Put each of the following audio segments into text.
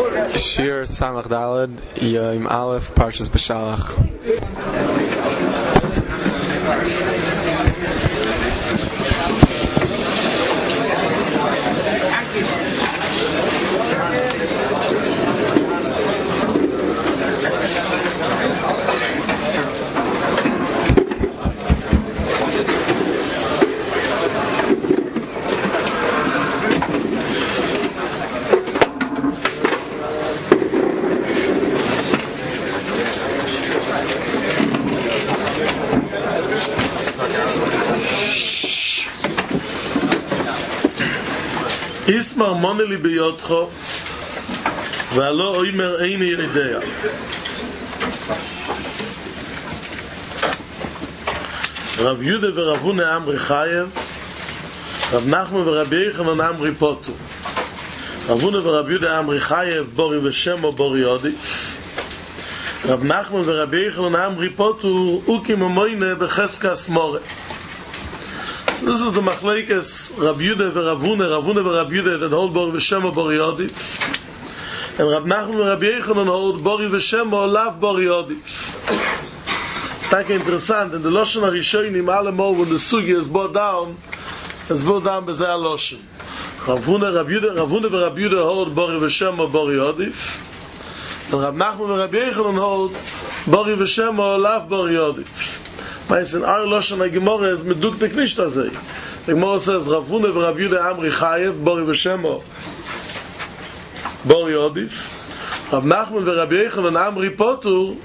Shir Samach Daled Yom Aleph Parshas B'Shalach. Ismar moneli biyotcho ve'alo oimer eini yedea. Rav Yude ve'Rav Huna Amri Chayev, Rav Nachman ve'Rab Yochanan Amri Potu. Rav Huna ve'Rab Yude Amri Chayev Bori v'Shemo Bori Yodi. Rav Nachman ve'Rab Yochanan Amri Potu Ukim Amoyne b'Cheskas More. So this is the machlekes Rav Yude ve'Rav Huna, Rav Huna ve'Rab Yude that hold Bori v'Shemo Bori Yodi, and Rav Nachman ve'Rab Yochanan hold Bori v'Shemo Lav Bori Yodi. It's like interessant, in the Loshen HaRishonim, allemal when the sugi is brought down, it's brought down b'zeh HaLoshen. Rav Huna ve'Rab Yude hold Bori v'Shemo Bori Yodi, and Rav Nachman ve'Rab Yochanan hold Bori v'Shemo Lav Bori Yodi. Meist in our Loshen HaGemorah is meduktek nicht azay. The Gemorah says, Rav Huna ve'Rab Yude Amri Chayev, Bori v'Shemo, Bori Yodif. Rav Nachman ve'Rab Yochanan Amri Potu,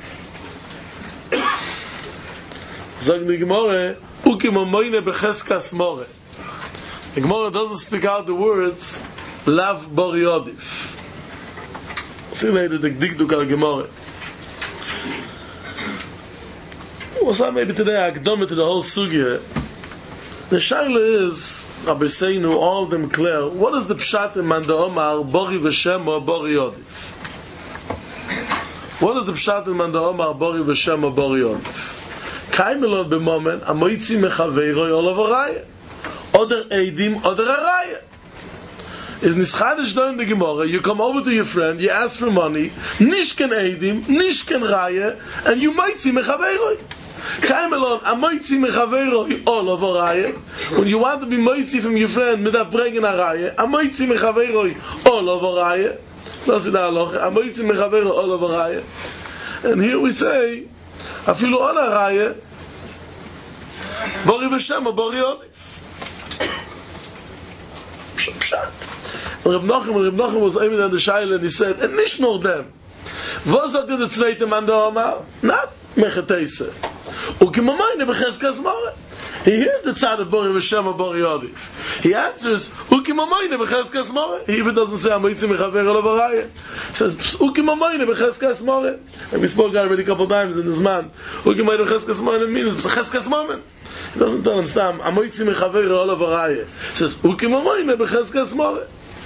Zog the Gemorah, Ukim Amoyne b'Cheskas More. The Gemorah doesn't speak out the words, Lav Bori Yodif. See later the Dikduk al-Gemorah. Well, maybe today I akdom to the whole sugya. The shaila is, Rabbi Seinu, all of them clear. What is the pshat in Manda Omar Bori v'Shemo Bori Yodif? What is the pshat in Manda Omar Bori v'Shemo Bori Yodif? Kaimelon b'momen amoitzi mechaveiroi olav araya. Oder eidim, oder araya. Is nischadish do in the Gemara. You come over to your friend, you ask for money, nishken eidim, nishken raya, and you moitzi mechaveiroi. When you want to be moitzi from your friend, mit bringen a raya, a moitzi mechaveiroi all over raya. Das ist da loch, a moitzi mechaveiroi all over raya. And here we say, afilu all a raya, Bori v'Shemo Bori Yodif. Pshat. Reb Nachman was aiming at the shaila and he said, and nicht nur them. Was sagt der zweite Mann da Omar? Not mechateise. Ukimamayne b'Cheskas More. He hears the tzad of Bori v'Shemo Bori Yodif. He answers, Ukimamayne b'Cheskas More. He even doesn't say, Amoitzi mechaver olav araya. He says, Ukimamayne b'Cheskas More. And we spoke already a couple times in this man. Ukimamayne b'Cheskas More means B'Cheskas More. He doesn't tell him, Stam, Amoitzi mechaver olav araya. He says, Ukimamayne b'Cheskas More.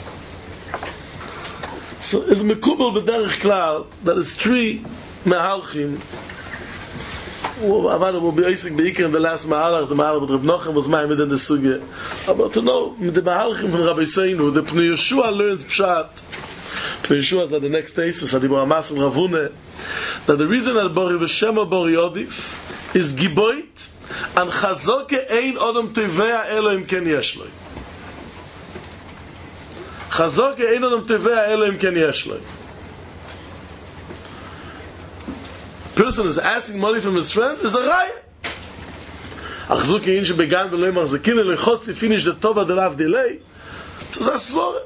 So it's mekubel b'derech klal that is three mehalchim. Avada will be Isaac Beikir in the last Mahalach. The Mahalach with Reb Nachman was made in the Sugya. But to know, the Mahalachim from Rabbi Seinu, the Pnei Yeshua learns Pshat. Pnei Yeshua is at the next day, so Sadibur Amas and Rav Huna, that the reason that Bori v'Shemo Bori Yodif is Giboit, and Chazoke ein Odom Tevea Elohim ken yeshloi. Chazoke ein Odom Tevea Elohim ken yeshloi. Person is asking money from his friend is a raya. Achzuki in shebegan v'lo yimachzekin elechotzi finish the tova delav delay. It's a svore.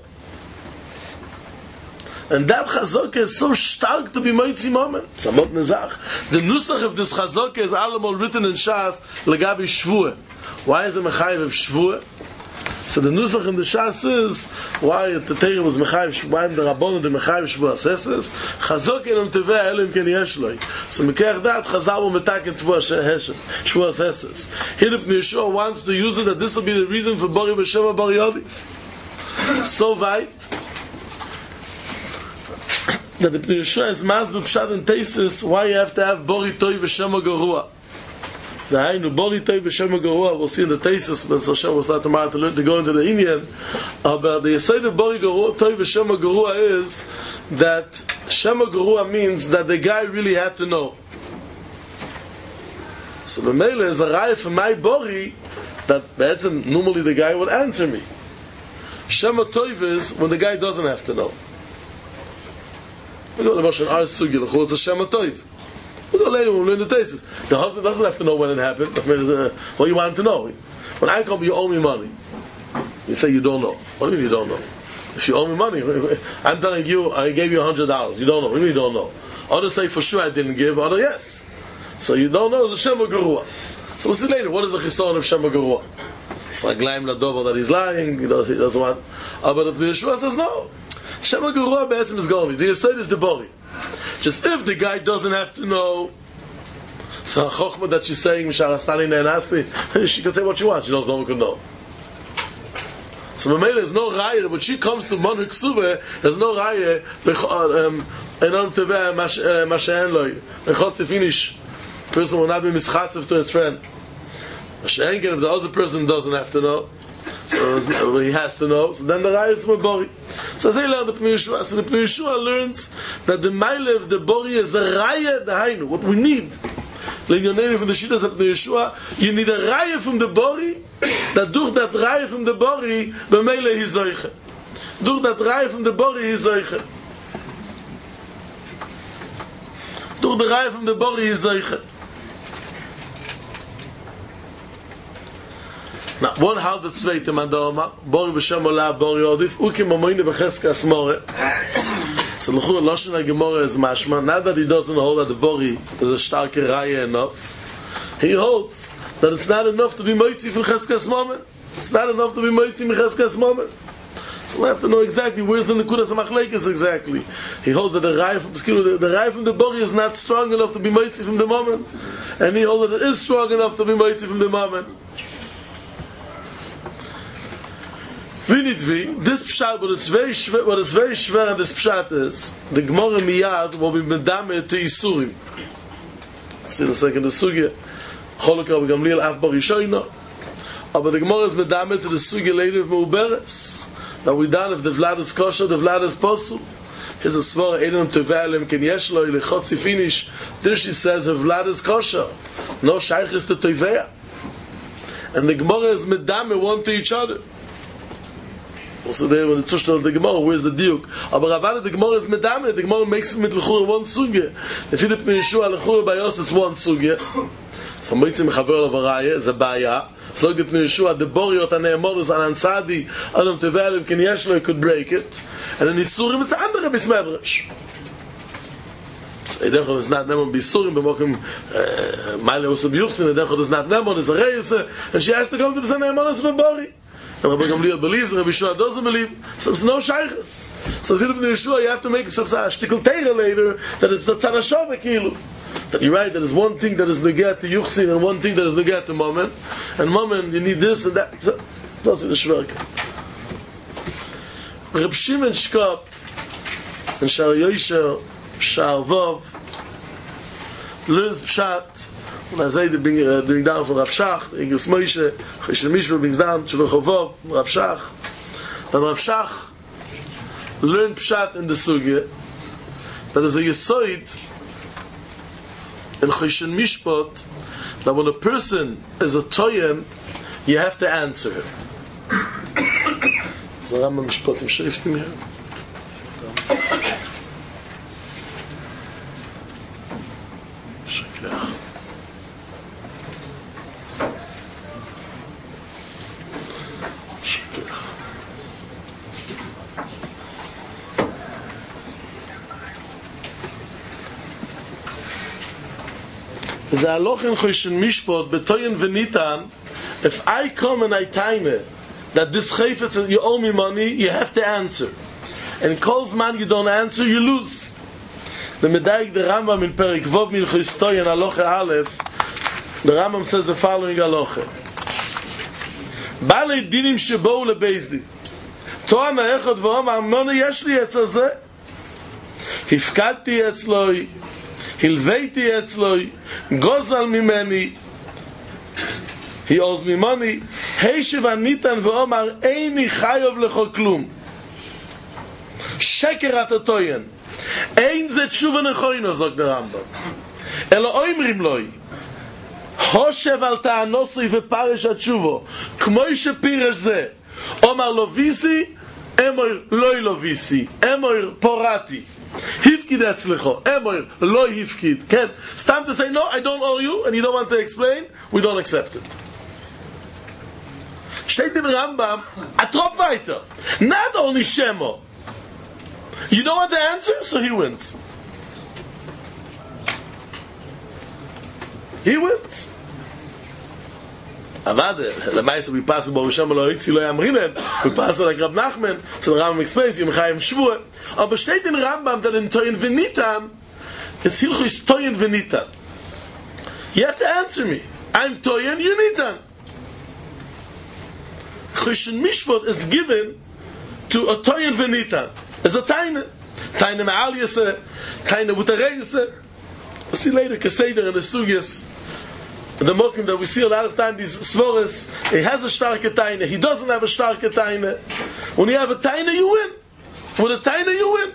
And that chazok is so stark to be moitzi moment. It's a mot nezach. The nusach of this chazok is allemal written in Shas legabi shvua. Why is it mechayev of shvua? So the nusach in the Shas is why the Torah was mechayev, why the Rabbanon the mechayev shvua aseses. Chazok enam tevea elim ken yeshloi. So mekech that chazal will metaken shvua aseses. Here the Pnei Yeshua wants to use it that this will be the reason for Bori v'Shemo Bori Yodif. So weit that the Pnei Yeshua is masbuk pshat and tesis why you have to have Bori Toi v'Shemo Gerua. The Hainu Bori Toiv V'Shem Gerua. We'll see in the thesis, but Hashem will start tomorrow to go into the Inyan. But the Yesod of Bori Toiv V'Shem Gerua is that Shem Gerua means that the guy really had to know. So the Mele is a raya for my Bori that normally the guy would answer me. Shema Toiv is when the guy doesn't have to know. We go to Moshe Ar Sugi, it's a Shema Toiv. We go later when we learn the thesis. The husband doesn't have to know when it happened. Well, you want him to know. When I come, you owe me money. You say you don't know. What do you mean you don't know? If you owe me money, I'm telling you, I gave you $100. You don't know. What do you mean you don't know? Others say for sure I didn't give. Others yes. So you don't know the Shema Gerua. So we'll see later. What is the chisaron of Shema Gerua? It's like Glaim Ladover that he's lying. He doesn't want. But the Yeshua says no. Shema Gerua be'etzim is going. The Yesod is the Bori. Just if the guy doesn't have to know, so a chokhmah that she's saying, she can say what she wants. She knows no one can know. So Mamela, there's no raya. When she comes to Monuk Suve, there's no raya. Enon teveh mashen loy. Lechot tzifinish. Person will not be mischatzev to his friend. Mashen if the other person doesn't have to know, so he has to know. So then the raya is Mabori. So they learn the Pnei Yeshua. So the Pnei Yeshua learns that the Mailev, the Bori is the Raya, the Hainu. What we need, Le'nyoneinu from the Shittas of Pnei Yeshua, you need a Raya from the Bori, that durch that Raya from the Bori, b'meile hi zoiche. Durch that Raya from the Bori hi zoiche. Durch the Raya from the Bori hi zoiche. Now, one how the zweite man da Omar, Bori b'shem olah, Bori odif, ukim amoyne b'cheskas more. So l'chur Loshen HaGemorah is mashma, not that he doesn't hold that the Bori is a starke raya enough. He holds that it's not enough to be moitzi from cheskas moment. It's not enough to be moitzi from cheskas moment. So we have to know exactly where's the Nekudas HaMachlekes exactly. He holds that the raya from the Bori is not strong enough to be moitzi from the moment. And he holds that it is strong enough to be moitzi from the moment. This pshat, what is very schwer in this pshat is, the Gemara miyad will be medame to Isurim. See in a second, the sugya, Cholok Rabbi Gamliel af barishoyna, but the Gemara is medame to the sugya later of Meuberes, that we done if the Vlad is kosher, the Vlad is posul. Here's a svara, Eidem Tevalim, Ken Yeshlo, Ilechotzi finish. There she says, if Vlad is kosher, no shaykh is to Teveya. And the Gemara is medame one to each other. Also there when the Tushta of the Gemara, where's the diuk? Aber Ravana, the Gemara is medame, the Gemara makes it with l'chura one sugya. The Philip Pnei Yeshua, l'chura bayos, it's one sugya. So Moitzim Chaver of Araya, is a baya. So the Pnei Yeshua, the Boriot, and the Amoros, and Ansadi, Adam Tevalim, Ken Yeshlo, could break it. And then Isurim, it's andere Bismedresh. So Edechon is not Nemon Bisurim, b'mokim Maile Osu B'Yuchsin, Edechon is not Nemon, it's a Reis, and she has to go to the Nemonos of Bori. And Rabbi Gamliel believes, and Rabbi Yeshua doesn't believe. So it's no shaykhs. So Philip Pnei Yeshua, you have to make a shtickle teira later that it's a tzarashava kilu. That you're right, there is one thing that is negat to yuchsin and one thing that is negat to moment. And moment, you need this and that. That's in the shverka. Reb Shimon Shkop and Shar Yosher, Shar Vov learns pshat. Und zei bring down for Rav Shach, Igris Moshe, Chesed Mishpah brings down Shuvah Chovov, Rav Shach. And Rav Shach learned pshat in the sugya that is a yesod in Chesed Mishpat that when a person is a toyen, you have to answer him. So Rambam Mishpatim Shriftim here. The Aloch in Choshen Mishpat betoyen v'nitan. If I come and I time that this chayfetz you owe me money, you have to answer. And calls man you don't answer, you lose. The Medaik the Rambam in Perik Vov min Chistoyen Aloche Aleph. The Rambam says the following Aloche. Balei dinim shebou lebeizdi. Toa me'echad v'omar mona yesh li etzel zeh. Hifkadti etzloi. Hilveiti etzloi, gozal mimeni, He owes me money. Heishev anitan ve'omar eini chayov lecho klum. Sheker atatoyen. Ein ze tshuva nechoino, sagt der Rambam. Elo oimrim loi. Hoshev al ta'anosui ve'parish atshuvo. Kmoi shepirish ze. Omar lo visi, emoir loi lo visi. Emoir porati. Hifkid etzlecho. Emoir loi hifkid. Ken, it's time to say, no, I don't owe you, and you don't want to explain, we don't accept it. Steht im Rambam, a trop weiter. Not only Shemo. You don't want the answer, so he wins. He wins. Avade, lemaise we pass bo Shemo lo itzi lo yamrinen. We pass like Rab Nachman, so the Rambam explains, Yom Chaim Shvua. Aber steht im Rambam, that in Toyin Venitan, it's Hilchu is Toyin Venitan. You have to answer me. I'm Toyin, you Nitan. Choshen Mishpot is given to a Toyin Venitan. As a Taina. Taina Ma'aliyase, Taina Wutareyase. We'll see later, Keseder and the Sugyas. The Mokim that we see a lot of time, these Svoras, he has a starke Taina, he doesn't have a starke Taina. When you have a Taina, you win. With a Taina, you win.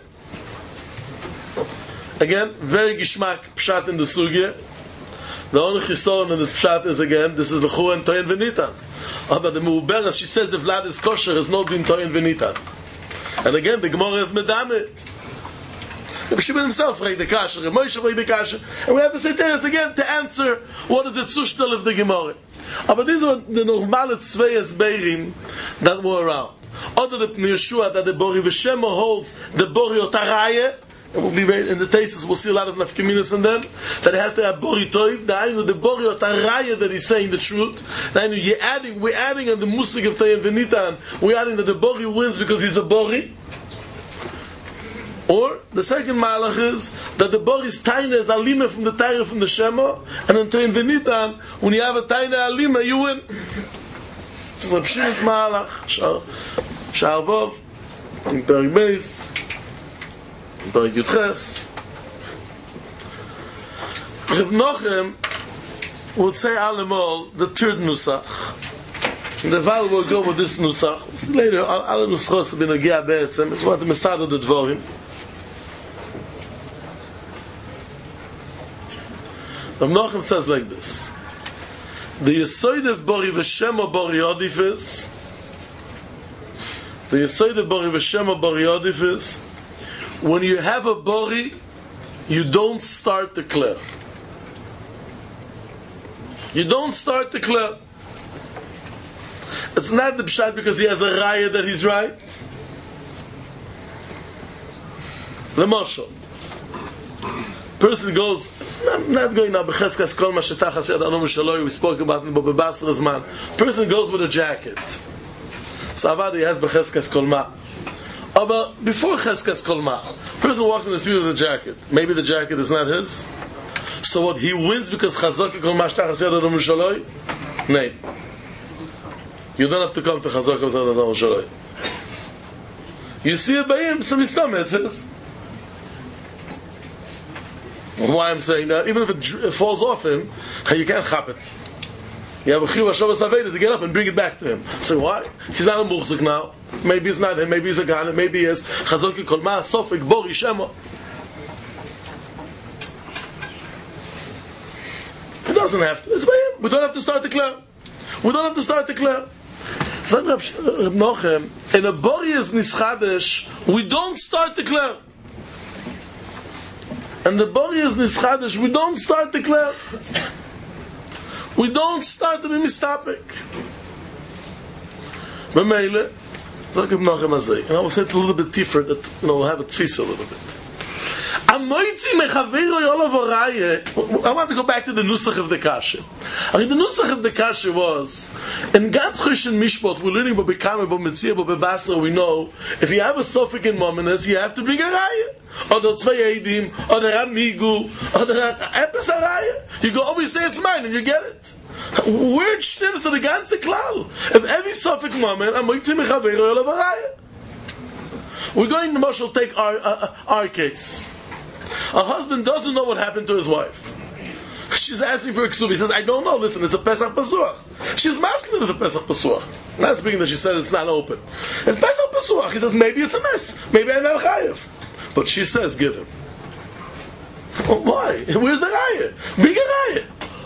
Again, very Gishmak Pshat in the Sugya. The only Chisoron in this Pshat is again, this is the Chu and Toyin Venitan. But the Mu'uberes, she says the Vlad is kosher, is not being Toyin Venitan. And again, the Gemara is Medamit. The Shimon himself read the Kasher, the Moshe read the Kasher. And we have to say Teres again to answer what is the Zushtel of the Gemara. But these are the normale Tzveyes Beirim that were around. Other than Yeshua, that the Bori V'Shemo holds the Bori Otaraye, and we'll be in the Tesis, we'll see a lot of Nafkeminas in them, that it has to have Bori Toiv, the Bori Otaraye that he's saying the truth. We're adding on the Musik of Tayin Venitan, we're adding that the Bori wins because he's a Bori. Or the second malach is that the Bori's Taina is Alima from the Taira from the Shema, and in Tayin Venitan, when you have a Taina Alima, you win. This is Reb Shimon's malach, Sharvov, in Perik Beis, in Perik Yudches. Reb Nochem would say Alemol, the third Nusach. The Val will go with this Nusach. We'll see later, all the Nuschos have been a Gia Be'etzem, it's what the Mesad of the Dvorim. Reb Nochem says like this: the Yesod of Bori V'Shemo Bori Odifis, the Yesod of Bori V'Shemo Bori Odifis, when you have a Bori, you don't start the Kleh. You don't start the Kleh. It's not the Pshat because he has a Raya that he's right. L'moshel, person goes, I'm not going now, B'cheskas Kol Mashetachas Yad Anu Mishaloi, we spoke about it, but B'Basra Zman. Person goes with a jacket. So Avadi has B'cheskas Kol Ma. But before Cheskas Kol Ma, person walks in the street with a jacket. Maybe the jacket is not his. So what, he wins because Chazak Kol Mashetachas Yad Anu Mishaloi? No. You don't have to come to Chazak Kol Yad Anu Mishaloi. You see it by him, so Mistam it says. Why I'm saying that, even if it falls off him, you can't chop it. You have a chiyuv Hashavas Aveda to get up and bring it back to him. So why? He's not a muhzik now. Maybe it's not him, maybe he's a Ghanem, maybe he is Chazoki Kolma, Sofik, Bori, Shemo. It doesn't have to. It's by him. We don't have to start the Kleh. So Reb Nochem, in a Bori is Nischadesh, we don't start the Kleh. And the Bori is Nischadesh, we don't start the Kleh. We don't start to be mistapik. B'meile, Zok Reb Nochem Azay, and I will say it a little bit different, that we'll have a tfisa a little bit. I want to go back to the Nusach of the Kasha. I mean, the Nusach of the Kasha was, in Gans Choshen Mishpot, we're learning about Bekama, about Metzia, about Bebasra, we know, if you have a Sofik in Mominus, you have to bring a Raya. Or the Tzvei Eidim, or the Ramigu, or the Epes Raya. You go always say it's mine, and you get it. Where it stems to the ganze Klal. If every Sofik moment, I'm going to Mechaveiro Yolav Raya. We're going to Moshe take our case. A husband doesn't know what happened to his wife. She's asking for a ksuva. He says, I don't know. Listen, it's a Pesach Pasuach. She's masking it as a Pesach Pasuach. Not speaking that she said it's not open. It's Pesach Pasuach. He says, maybe it's a mess. Maybe I'm not chayiv. But she says, give him. Well, why? Where's the raya? Bring a raya.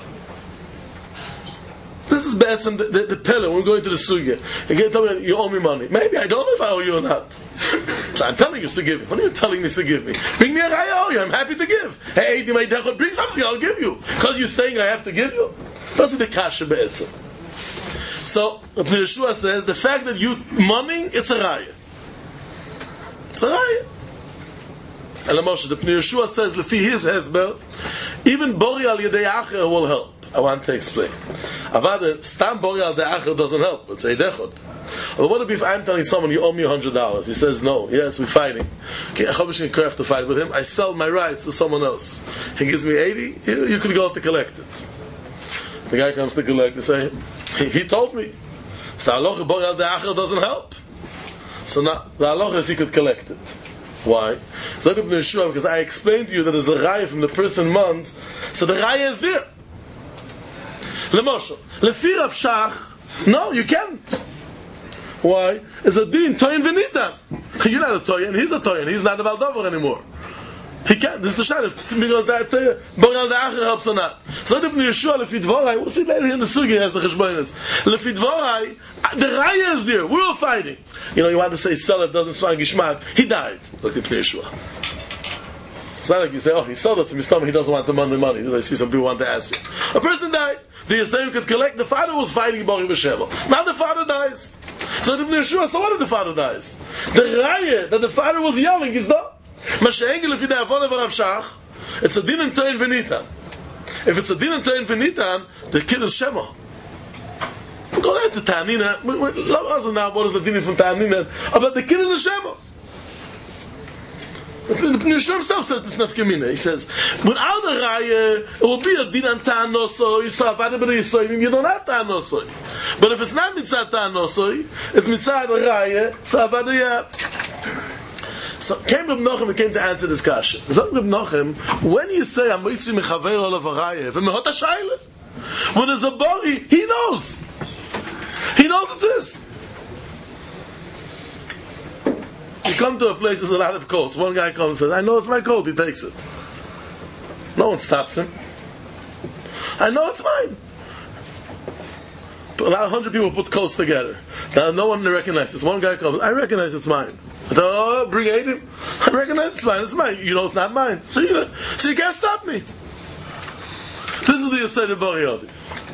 This is Batsim, the pillar. We're going to the sugya. You're going to tell me you owe me money. Maybe I don't know if I owe you or not. So I'm telling you to give me. What are you telling me to give me? Bring me a raya. Oh, I'm happy to give. Hey, bring something. I'll give you. Because you're saying I have to give you. That's the kasha Batsim. So Yeshua says the fact that you money, it's a raya. It's a raya. And the Yeshua says, Lefi his hesber, even bori al yedei acher will help. I want to explain. Avada, stam bori al yedei acher doesn't help. It's eidechot. But what if I'm telling someone you owe me $100? He says no. Yes, we're fighting. Okay, I can to fight with him. I sell my rights to someone else. He gives me 80. You could go to collect it. The guy comes to collect and say, he told me. So halacha bori al yedei acher doesn't help. So now the halacha is he could collect it. Why? So look at Yeshua, because I explained to you that there's a raya from the person months, so the raya is there. Lemoshe, lefi Rav Shach, no, you can't. Why? It's a din toyin v'nitan. You're not a toyin, he's a toyin. He's not a baldover anymore. He can't. This is the shayla. Boral the acher helps or not. So look at Yeshua, lefi dvorai. We'll see later in the sugi. He has the cheshbonis. Lefi dvorai, the raya is there. We're all fighting. You know, you want to say sell it, doesn't swang gishmak. He died. Look at Yeshua. It's not like you say, oh, he sold it to me, he doesn't want the money. I see some people want to ask you. A person died. The Yisrael could collect. The father was fighting Bori V'Sheva. Now the father dies. So look at Yeshua. So what if the father dies? The raya that the father was yelling is done. It's a din and toyin v'nitan. If it's a din and toyin v'nitan, the kid is Shema. We go into Ta'anina. What is the din from Ta'anina? But the kid is a Shema. The Yeshua himself says this nafkamina. He says, without the raya, it will be a din and ta'anosoi, you don't have ta'anosoi. But if it's not mitzad ta'anosoi, it's mitzad raya, so So came Reb Nochem and came to answer this question. Reb Nochem, when you say Amoitzi mechaver olav haraya, v'mehot hashayla, when there's a bori, he knows. He knows it's this. You come to a place, there's a lot of coats. One guy comes and says, I know it's my coat, he takes it. No one stops him. I know it's mine. About 100 people put coats together. Now no one recognizes. One guy comes, I recognize it's mine. Oh, bring him. I recognize it's mine. It's mine. You know it's not mine. So you can't stop me. This is the Yisrael of Bori Yodi.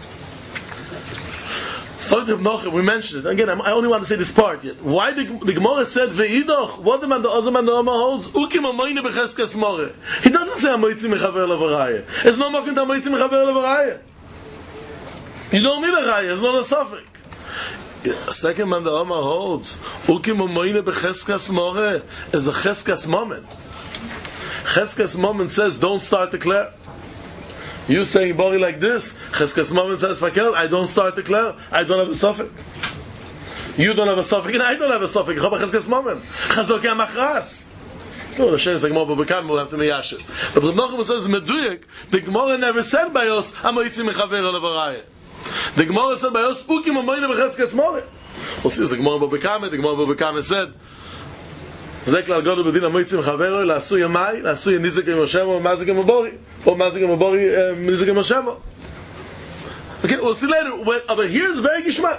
So we mentioned it. Again, I only want to say this part yet. Why the Gemara said Ve'idoch? What the man the Ozman the Oma holds? Ukim amoyne becheskes more. He doesn't say amoitzi mechaver levaraya. It's no more than amoitzi mechaver levaraya. You don't need a raya. It's not a suffix. Second man the Oma holds Ukim amoyne becheskes more is a cheskes moment. Cheskes moment says don't start the clair. You saying bori like this, Cheskes Moment says Fakel, I don't start the clair, I don't have a suffix. You don't have a suffix, and I don't have a suffix. Cheskes Moment. Chazokeh Machras. No, the Shem is like Gemara B'Bekam, we'll have to meyasher. But Reb Nochem says Meduyek, the Gemara never said by us, Amoitzi mechaver olav haraya. The Gemara said by us, Ukim amoyne b'cheskes Moment. We'll see, the Gemara B'Bekam, the Gemara B'Bekam said, Zeklar Godel B'din Amoitzi mechaver la'asu yamai, la'asu yenizik yemoshem, mazik yemobori. Or Mazik Mabori, Mizik Mashemo. Okay, we'll see later. But here's very gishmak.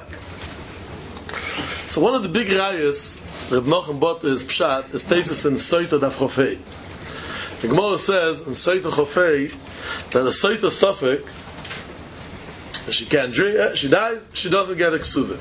So one of the big rayas Reb Nochem bought is Pshat, is Tesis in Soita Daf Chofei. The Gemara says in Soita Chofei that a Soita Suffolk, she can't drink, she dies, she doesn't get a ksuva.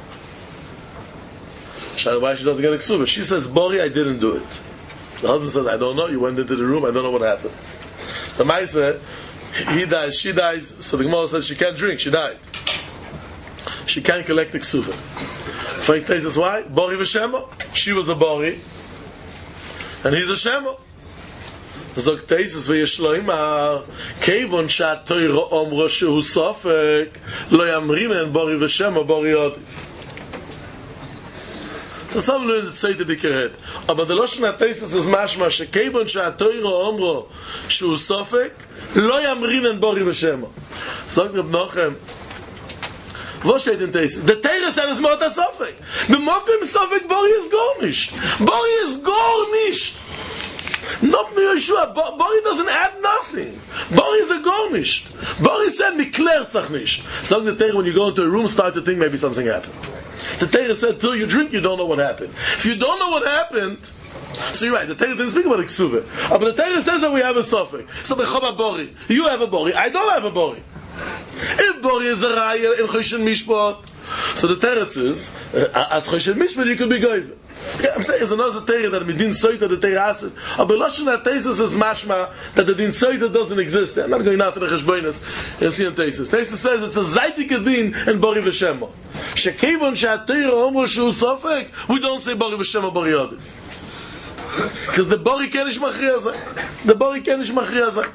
Why she doesn't get a ksuva? She says, Bori, I didn't do it. The husband says, I don't know, you went into the room, I don't know what happened. The Maisa, he dies, she dies, so the Gemara says she can't drink, she died. She can't collect the ksuva. Frank says why? Bori v'shemo. She was a Bori, and he's a Shemo. Zog Teisus v'yeshloimar, Kevon shat toiro omro shehu sofek, lo yamrimen Bori v'shemo Bori odif. So some learn the Seite Dikeret. Aber the Lashon HaTeisus is mashma shekevon she'atoiro omro shu sofek lo yamrinen bori v'shema. Sagt Reb Nochem, wo steht in Teisus? The Teire said it's mota sofek. The mokim sofek bori is gar nicht. Bori is gar nicht. Not me Yeshua. Bori doesn't add nothing. Bori is a gar nicht. Bori said mikler tzach nicht. Sagt the Teire, when you go into a room, start to think maybe something happened. The Torah said, till you drink, you don't know what happened. If you don't know what happened, so you're right, the Torah didn't speak about Ksuva. But the Torah says that we have a suffix. So, Bechava Bori. You have a Bori. I don't have a Bori. If Bori is a Raya in Choshen Mishpat, so the Torah says, at Choshen Mishpat, you could be Goyve. Okay, I'm saying it's another Torah that Midin Soita, the Torah said. But Lashon HaTeisus is mashma that the Din Soita doesn't exist. I'm not going out to the Cheshbonis and see in Teisus. Teisus says it's a Zaitik Din and Bori V'Shema. Shekevon she'atoiro omro shu sofek, we don't say Bori V'Shema Bori Yodif. Because the Bori kenish machriya zay. The Bori kenish machriya zay.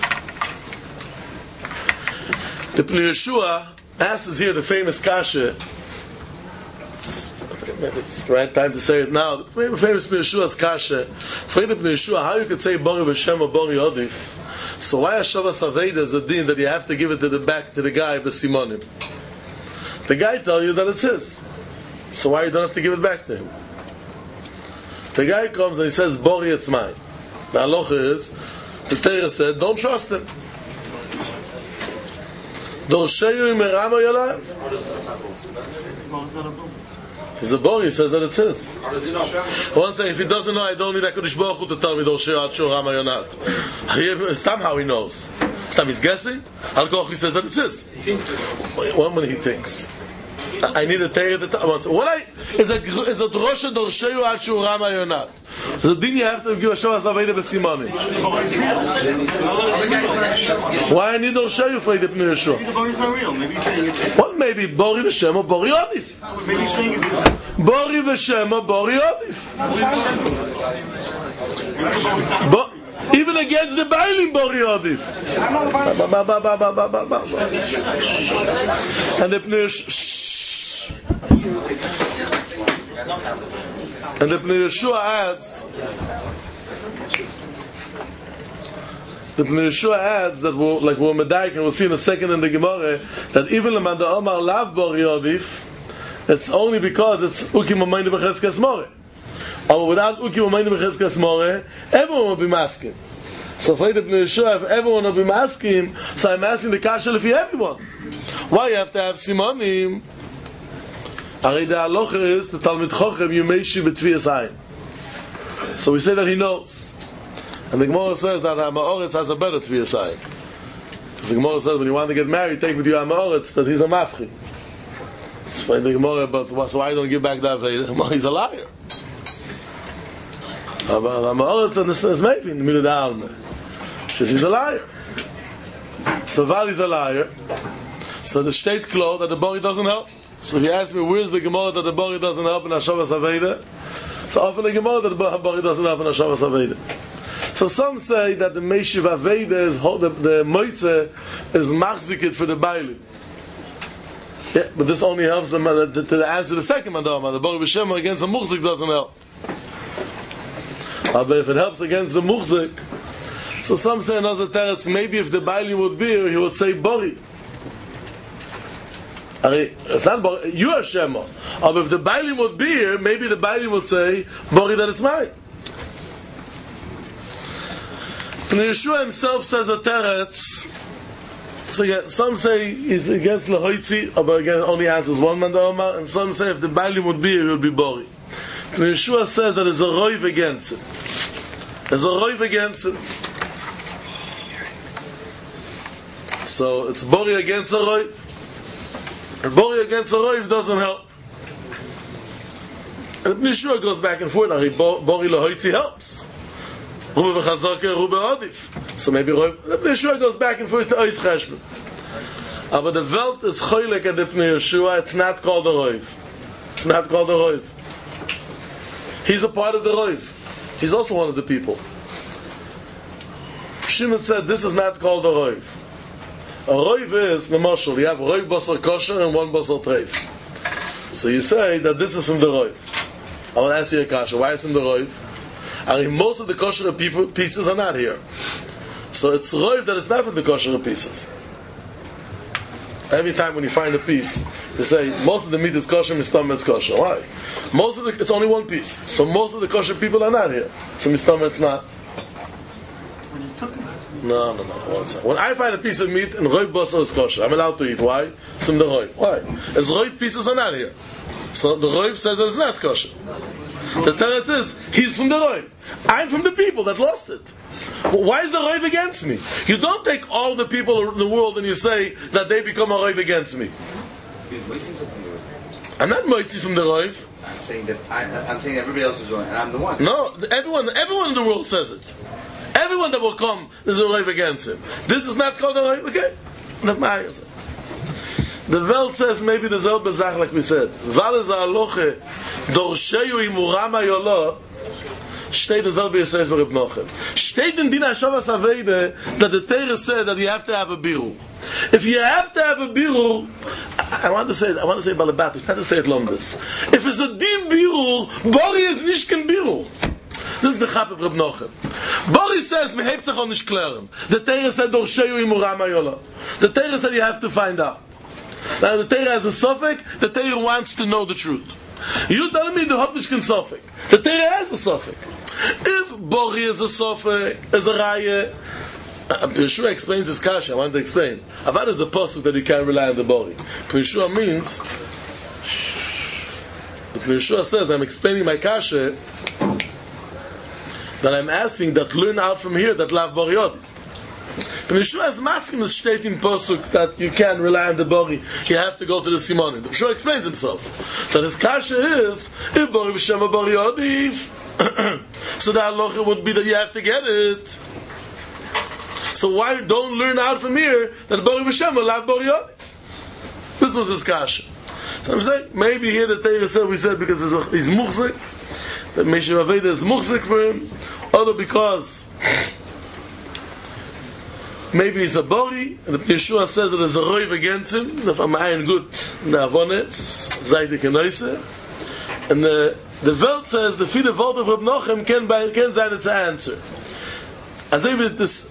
The Pnei Yeshua asks here the famous kasha. Maybe it's the right time to say it now. The famous Pnei Yeshua's kasha. For the Pnei Yeshua, how you could say Bori V'Shema Bori Yodif? So why Hashavas Aveda is a din that you have to give it to the back to the guy b'simonim? The guy tells you that it's his. So why you don't have to give it back to him? The guy comes and he says, Bori, it's mine. The halacha is, the Torah said, don't trust him. Dorsheyu imerama yolav. He's a Bori, he says that it's his. One saying, if he doesn't know, I don't need HaKadosh Baruch Hu to tell me Dorsheyu ad shur rama yonat. Somehow he knows. He's guessing. Al-Koch, he says that it's his. He thinks it. One minute he thinks. I need to tell you that. Is a drosha dorsheyu ad shur rama yonat. The din you have to give a Hashavas Aveda b'simanim. Why I need dorsheyu for the Pnei Yeshua? Maybe the Bori's not real. Maybe he's saying it's... What? Maybe Bori v'Shema Bori Yodif. Maybe he's saying it's... Bori v'Shema Bori Yodif. Even against the Bailim Bori Yodif. And the Pnei Yeshua adds, that we're Medaik, and we'll see in a second in the Gemara, that even the Manda Omar Lav Bori Yodif, it's only because it's Ukim Amayni B'Cheskes More. Or without Ukim Amayni B'Cheskes More, everyone will be masking. So for the Pnei Yeshua, if everyone will be masking, so I'm asking the Kasha if everyone. Why you have to have Simonim? Arei the halacha is the Talmid Chochem Yumeshi B'Tvias Ayin. So we say that he knows, and the Gemara says that Ha'ma'oretz has a better Tvias Ayin. Because the Gemara says when you want to get married, take with you Ha'ma'oretz that he's a mafchi. So in the Gemara, but so why don't you give back that Aveda? He's a liar. Ha'ma'oretz is maybe in the middle of the Alma. He's a liar. So Val is a liar. So the state clothes that the Bori doesn't help. So if you ask me, where's the Gemara that the Bori doesn't help in Hashavas Aveda? So often the Gemara that the Bori doesn't help in Hashavas Aveda. So some say that the Meshiv Aveda is the Moitze is machzikit for the Bailim. Yeah, but this only helps them to answer the second Mandama. The Bori B'Shema against the Muchzik doesn't help. But if it helps against the Muchzik, so some say another teretz, maybe if the Bailim would be here, he would say Bori. It's not Bori, you are Shema. But if the Bailim would be here, maybe the Bailim would say Bori, that it's mine. And Yeshua himself says a teretz. So again, some say it's against Lehoitzi, but again only answers one man Omar, and some say if the Bailim would be here, it would be Bori. And Yeshua says that there's a roiv against it. There's a roiv against it. So it's Bori against a roiv. And Bori against a roiv doesn't help. And Yeshua goes back and forth. Bori Lehoitzi helps. Rube v'chazorke, Rube odif. So maybe Yeshua goes back and forth to Ois Cheshbon. But the Welt is choylek at the Pnei Yeshua. It's not called a roiv. It's not called a roiv. He's a part of the roiv. He's also one of the people. Shimon said this is not called a roiv. A roiv is the mashal. You have roiv basar kosher and one basar treif. So you say that this is from the roiv. I want to ask you a question. Why is in the roiv? I mean, most of the kosher pieces are not here. So it's roiv that it's not from the kosher pieces. Every time when you find a piece, you say most of the meat is kosher, mistam is kosher. Why? It's only one piece. So most of the kosher people are not here. So mistam it's not. When you took it. No. One second. When I find a piece of meat and roiv basar is kosher, I'm allowed to eat. Why? It's from the roiv. Why? As roiv pieces are not here. So the roiv says that it's not kosher. The teretz is he's from the roiv. I'm from the people that lost it. Why is the roiv against me? You don't take all the people in the world and you say that they become a roiv against me. I'm not moitzi from the roiv. I'm saying that everybody else is wrong, and I'm the one. No, everyone in the world says it. Everyone that will come is a roiv against him. This is not called a roiv. Okay, the Welt says maybe the selbe Zach like we said. Val is a aloche dorsheyu imurama yolo. Steht the selbe Yisrael for Reb Nochem. Steht in Din HaShavas Aveide that the Torah said that you have to have a birur. If you have to have a birur, I want to say balabatish, not to say it lomdus. If it's a din birur, Bori is nicht kein birur. This is the chap of Reb Nochem. Bori says me hebt sich auch nicht klären. The Torah said dorsheyu imurama yola. The Torah said you have to find out. Now the Torah has a suffix. The Torah wants to know the truth. You tell me the Hopnishkin suffix. The Torah has a suffix. If Bori is a suffix, is a raya, Yeshua explains this kasha. I want to explain. Avad is the posture that you can't rely on the Bori. Yeshua means, Yeshua says, I'm explaining my kasha, that I'm asking that learn out from here that lav Bori Yodi. When Yeshua is masking the state in Posuk that you can't rely on the Bori, you have to go to the Simonim. Yeshua explains himself that his kasha is if Bori v'shem Bori Yodif, so the halacha would be that you have to get it. So why don't learn out from here that Bori v'shem will have Bori Yodif? This was his kasha. So I'm saying maybe here the Torah said we said because he's muchzik, that Meshiv Aveda is muchzik for him, or because maybe he's a Bori, and Yeshua says that there's a roiv against him, if I'm ayin good, the avonetz, zayde kenoise, and the Welt says, the fide Wort of Reb Nochem can sein its answer. As if this,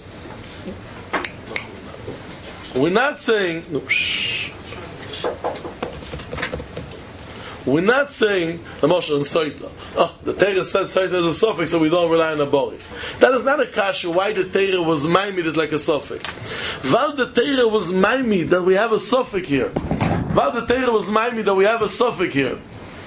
we're not saying, we're not saying the Moshe and Soitla. Oh, the Torah said Soitla is a suffix, so we don't rely on a Bori. That is not a kasha why the Torah was maimid like a suffix. While the Torah was maimid that we have a suffix here. While the Torah was maimid that we have a suffix here.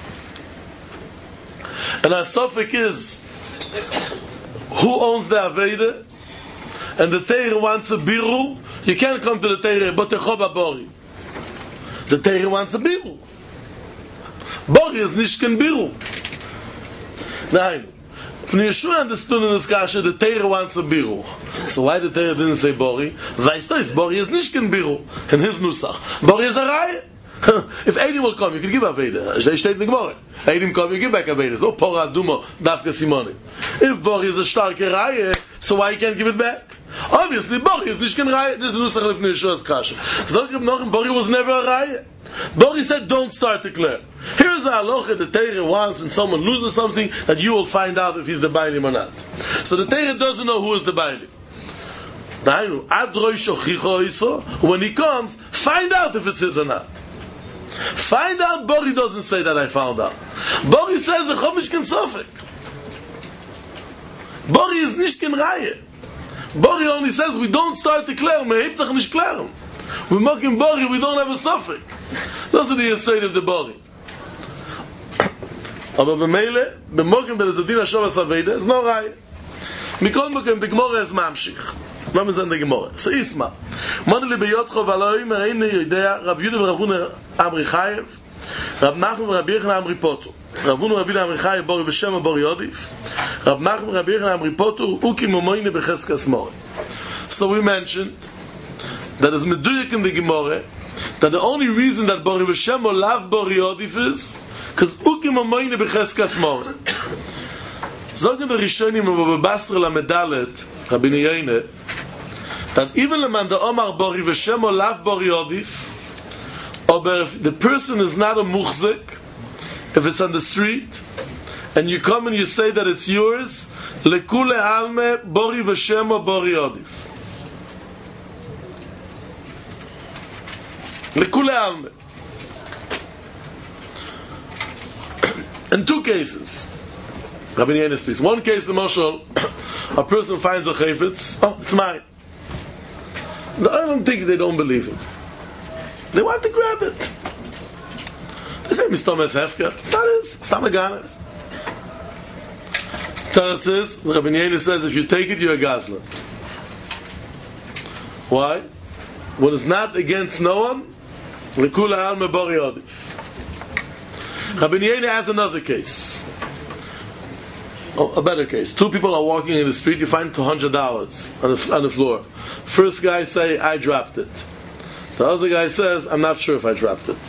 And our suffix is who owns the Aveda, and the Torah wants a birur. You can't come to the Torah, but the Choba Bori. The Torah wants a birur. Bori is nicht kein birur. Nein. When Yeshua understood in this kasha, the Torah wants a birur. So why the Torah didn't say Bori? Weißt du, Bori is nicht kein birur. In his nusach. Bori is a raya. If Eidim will come, you can give Aveda. They steht in the Gemara. Eidim come, you give back Aveda. No Pora Dumo, Dafka Simoni. If Bori is a starke raya, so why you can't give it back? Obviously, Bori is nicht kein raya. This is the nusach of Yeshua's kasha. So Bori was never a raya. Bori said, don't start to declare. Here is a halacha the Torah wants when someone loses something that you will find out if he's the Bailim or not. So the Torah doesn't know who is the Bailim. When he comes, find out if it's his or not. Find out. Bori doesn't say that I found out. Bori says a chomishkin sofek. Bori is nishkin raya. Bori only says we don't start to declare. Mehipzach nish klaren. We mock in Bori, we don't have a suffix. That's what he said of the Bori. Aber b'meile, b'mokim there is a din HaShavas Aveda, it's no raya. Mikol mokim, the Gemara is mamshich. What is in the Gemara? So Isma. Moneli b'yotcho v'aloim, ereine yodea, Rab Yudah v'Rav Huna Amri Chayev, Rab Nachman v'Rab Yechon Amri Poto. Rab Huna Rab Yudah Amri Chayev, Bori v'Shem Bori Yodif. Rab Nachman v'Rab Yechon Amri Poto, Uki Momoine b'Cheskas Mori. So we mentioned that is meduyik in the Gemara that the only reason that Bori v'Shem or lav Bori Yodif is because ukim amoyne b'cheskas mori. Zogen the Rishonim b'Basra lamedalet Rabbeinu Yoine that even leman the Omar Bori v'Shem or lav Bori Yodif, or if the person is not a muchzik, if it's on the street and you come and you say that it's yours, lekule alme bori v'shemo bori odif. Lekule alme. In two cases, Rabbi Yehuda speaks. One case, the Mashal, a person finds a chayfetz, oh, it's mine. I don't think they don't believe it. They want to grab it. They say, Mr. Metzhefka, it's not his, it's not Meganev. Tarat says, Rabbi Yehuda says, if you take it, you're a gazlan. Why? When it's not against no one, Lekula alme bori odif. Rabbi Yehuda has another case. Oh, a better case. Two people are walking in the street, you find $200 on the floor. First guy say, I dropped it. The other guy says, I'm not sure if I dropped it.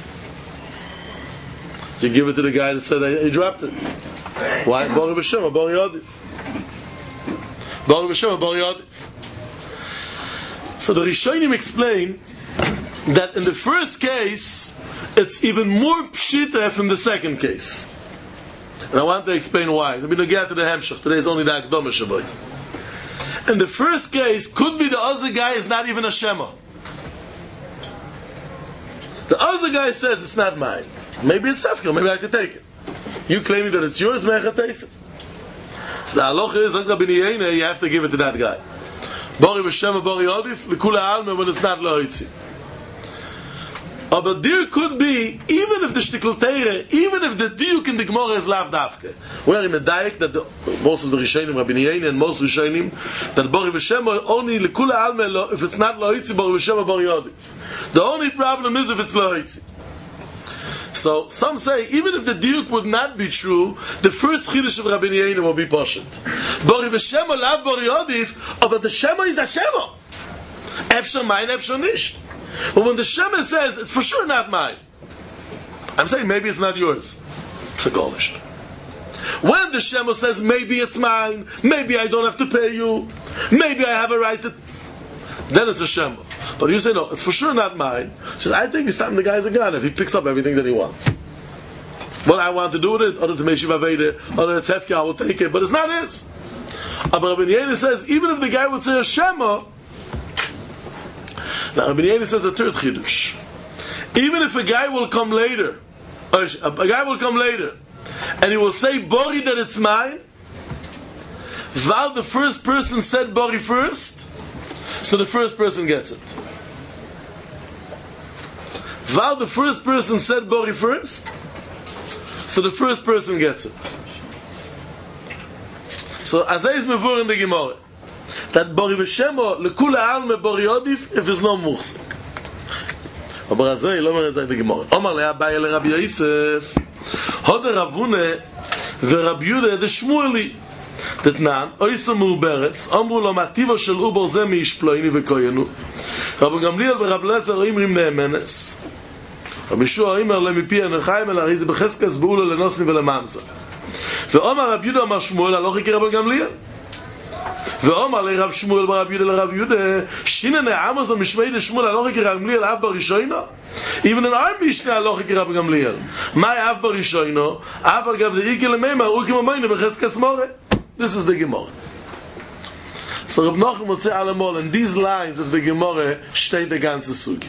You give it to the guy that said he dropped it. Why? Bori v'shem or bori odif. Bori v'shem or bori odif. So the Rishonim explain that in the first case, it's even more pshita from the second case. And I want to explain why. Let me get to the Hemshech. Today is only the Akdama Shaboy. In the first case, could be the other guy is not even a Shema. The other guy says it's not mine. Maybe it's Sefka, maybe I could take it. You claiming that it's yours, Mechateis. So the halacha is, you have to give it to that guy. Bori v'shema bori odif, l'kula alme when it's not lo'itzi. But there could be, even if the shtikl teire, even if the diuk in the Gemara is lav dafke. We're in a daik that most of the Rishonim, Rabbi Yehuda and most Rishonim, that bori v'shema only l'kula alme, if it's not lo'itzi, bori v'shema bori odif. The only problem is if it's lo'itzi. So some say even if the diuk would not be true, the first chiddush of Rabbi Yehuda will be poshut. Bori v'shema lav bori odif, but the shema is a shema. Efshar mine, efshar nisht. But when the shema says it's for sure not mine, I'm saying maybe it's not yours. It's a golisht. When the shema says maybe it's mine, maybe I don't have to pay you, maybe I have a right to, then it's a shema. But you say, no, it's for sure not mine. She says, I think it's time the guy's a gun if he picks up everything that he wants. What I want to do with it, other to Meshiva Vede, other to Tzefka, I will take it, but it's not his. But Rabbi Yehuda says, even if the guy would say a Shema, now Rabbi Yehuda says a third Chidush. Even if a guy will come later, and he will say, Bori, that it's mine, while the first person said Bori first, so the first person gets it. While the first person said Bori first, so the first person gets it. So Azay is mevur in the Gemara that Bori v'shemo lekula alme Bori odif if it's no muchzik. Aber Azay lo mer in the Gemara. Omar le Abaye le Rabbi Yosef Hoder Ravune veRabbi Yehuda de Shmueli Tetnan, Oysa Muberes, Amru lo Mativo shel Ubor ze miishploini v'koyenu. Rabbi Gamliel v'Rabbi Lezer oimrim ne'emenes. Rabbi Yeshua oimer lemipi הנchaim אלא הרי זה בחזקת באולו לנוסים ולממזר. ואומר רבי יהודה אמר שמואל הלוכי כרבי גמליאל. ואומר לרב שמואל ברבי יהודה לרב יהודה שינן העמוס למשמעי לשמואל הלוכי כרבי גמליאל אף בראשונו. Even in our Mishnah halacha k'Rabbi Gamliel. My av barishoino, av al gav de'ike lemeimar ukim amayne b'cheskas more. This is the Gemara. So Reb Nachum would say alamol, in these lines of the Gemara steht the ganze Sugi.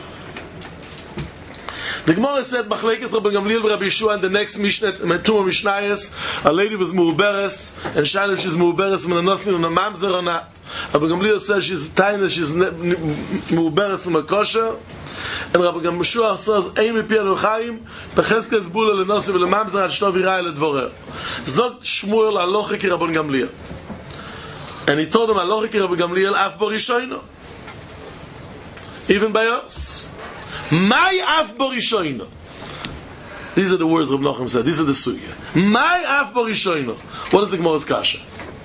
The Gemara said Machlekes Rabbi Gamliel v'Rabbi Yeshua, and the next Mishnah, Metuma Mishnayos, a lady was mu'uberes, and Shaila she's mu'uberes from a nothing on a mamzer or not. Rabbi Gamliel says she's tiny, she's mu'uberes from a kosher. And Rabbi Yeshua says, "Ein mipi anochaim, becheskes bula lenosi v'lemamzer ad shtov yirai ledvorer." Zot Shmuel aloche ki Rabbi Gamliel, and he told him aloche ki Rabbi Gamliel af borishoino. Even by us, my af borishoino. These are the words Rabbi Nachum said. These are the sugya. My af borishoino. What is the Gemara's kasha?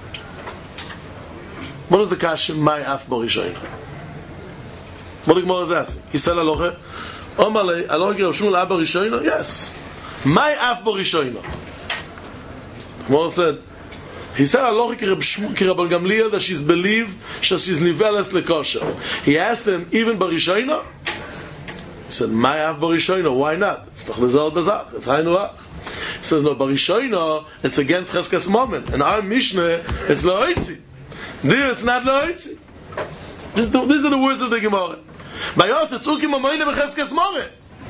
What is the kasha? My af borishoino. What the Gemara is asking? He said aloche. Omale aloche Rav Shmuel af borishoino. Yes. My af borishoino. Gemara said. He said aloche ki Rabbi Gamliel that she's believed that she's niveles lekosher. He asked him even borishoino. He said my af borishoino. Why not? It's toch lezal bezach. It's haynuach. says no, Barishoina, it's against Cheskas Mammon. And our Mishnah, it's La'oitzi. There, it's not La'oitzi. These are the words of the Gemara. By us, it's Ukim Amayne B'Cheskas More.